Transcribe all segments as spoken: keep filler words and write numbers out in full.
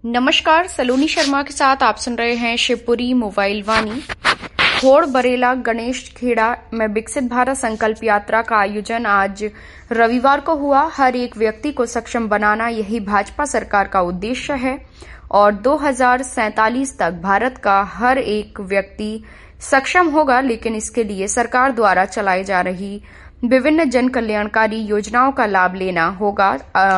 नमस्कार, सलोनी शर्मा के साथ आप सुन रहे हैं शिवपुरी मोबाइल वाणी। खोड़ बरेला गणेश खेड़ा में विकसित भारत संकल्प यात्रा का आयोजन आज रविवार को हुआ। हर एक व्यक्ति को सक्षम बनाना यही भाजपा सरकार का उद्देश्य है और दो हज़ार सैंतालीस तक भारत का हर एक व्यक्ति सक्षम होगा, लेकिन इसके लिए सरकार द्वारा चलाई जा रही विभिन्न जन कल्याणकारी योजनाओं का लाभ लेना होगा।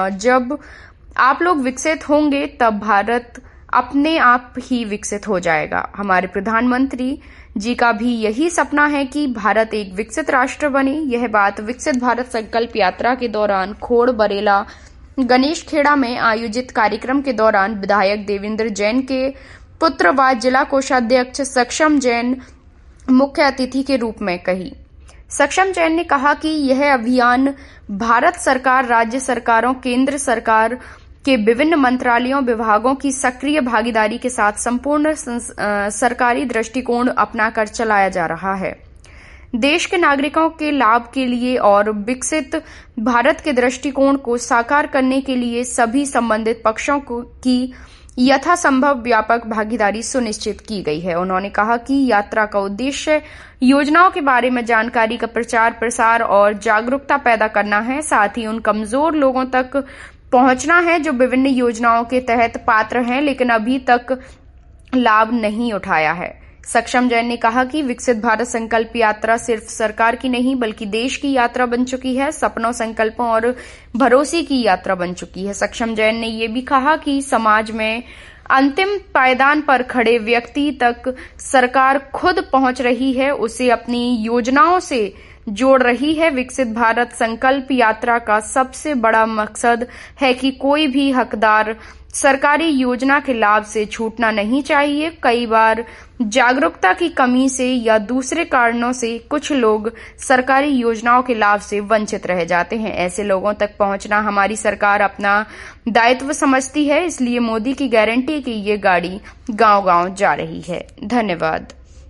जब आप लोग विकसित होंगे तब भारत अपने आप ही विकसित हो जाएगा। हमारे प्रधानमंत्री जी का भी यही सपना है कि भारत एक विकसित राष्ट्र बने। यह बात विकसित भारत संकल्प यात्रा के दौरान खोड़ बरेला गणेश खेड़ा में आयोजित कार्यक्रम के दौरान विधायक देवेंद्र जैन के पुत्र व जिला कोषाध्यक्ष सक्षम जैन मुख्य अतिथि के रूप में कही। सक्षम जैन ने कहा कि यह अभियान भारत सरकार, राज्य सरकारों, केंद्र सरकार के विभिन्न मंत्रालयों, विभागों की सक्रिय भागीदारी के साथ संपूर्ण सरकारी दृष्टिकोण अपनाकर चलाया जा रहा है। देश के नागरिकों के लाभ के लिए और विकसित भारत के दृष्टिकोण को साकार करने के लिए सभी संबंधित पक्षों की यथासंभव व्यापक भागीदारी सुनिश्चित की गई है। उन्होंने कहा कि यात्रा का उद्देश्य योजनाओं के बारे में जानकारी का प्रचार प्रसार और जागरूकता पैदा करना है। साथ ही उन कमजोर लोगों तक पहुंचना है जो विभिन्न योजनाओं के तहत पात्र हैं लेकिन अभी तक लाभ नहीं उठाया है। सक्षम जैन ने कहा कि विकसित भारत संकल्प यात्रा सिर्फ सरकार की नहीं बल्कि देश की यात्रा बन चुकी है, सपनों, संकल्पों और भरोसे की यात्रा बन चुकी है। सक्षम जैन ने यह भी कहा कि समाज में अंतिम पायदान पर खड़े व्यक्ति तक सरकार खुद पहुंच रही है, उसे अपनी योजनाओं से जोड़ रही है। विकसित भारत संकल्प यात्रा का सबसे बड़ा मकसद है कि कोई भी हकदार सरकारी योजना के लाभ से छूटना नहीं चाहिए। कई बार जागरूकता की कमी से या दूसरे कारणों से कुछ लोग सरकारी योजनाओं के लाभ से वंचित रह जाते हैं। ऐसे लोगों तक पहुंचना हमारी सरकार अपना दायित्व समझती है, इसलिए मोदी की गारंटी की ये गाड़ी गांव-गांव जा रही है। धन्यवाद।